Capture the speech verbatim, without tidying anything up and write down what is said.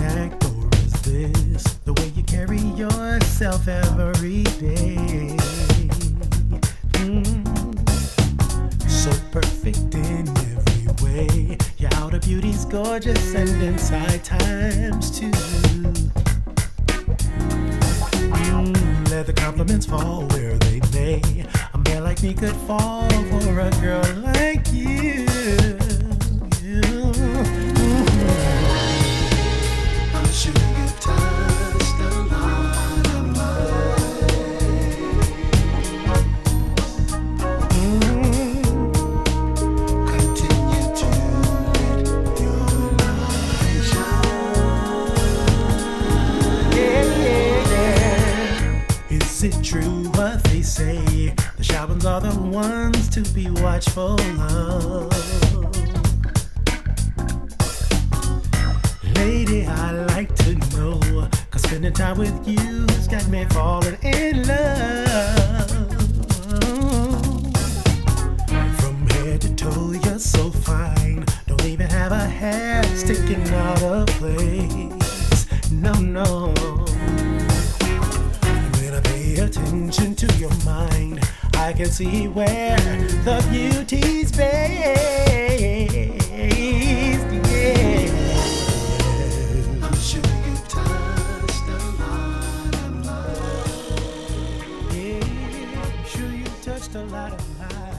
act, or is this the way you carry yourself every day? Mm. So perfect in every way. Your outer beauty's gorgeous and inside times two. Mm, let the compliments fall where they may. A man like me could fall for a girl like you. you. Mm-hmm. I'm sure you touched a lot of mine. Mm-hmm. Continue to let your light shine. Yeah, yeah, yeah. Is it true what they say? The shy ones are the ones to be watchful of. Lady, I like to know, cause spending time with you's got me falling in love. From head to toe, you're so fine. Don't even have a hair sticking out of place. No, no. When I pay attention to your mind, I can see where the beauty's based. Yeah. I'm sure you touched a lot of mine. Yeah, I'm sure you touched a lot of mine.